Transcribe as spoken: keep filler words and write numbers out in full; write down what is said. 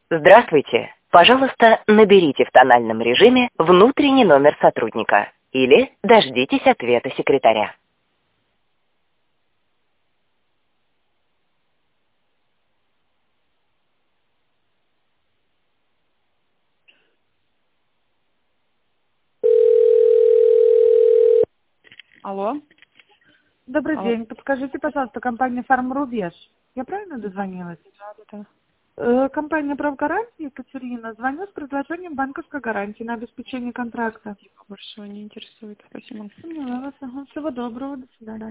Здравствуйте. Пожалуйста, наберите в тональном режиме внутренний номер сотрудника или дождитесь ответа секретаря. Алло. Добрый Алло. день. Подскажите, пожалуйста, компания «Фарм Рубеж». Я правильно дозвонилась? Да, да, да. Э, компания «Правгаранти» Екатерина. Звоню с предложением банковской гарантии на обеспечение контракта. Больше не интересует. Спасибо. Поняла вас. Ага. Всего доброго. До свидания.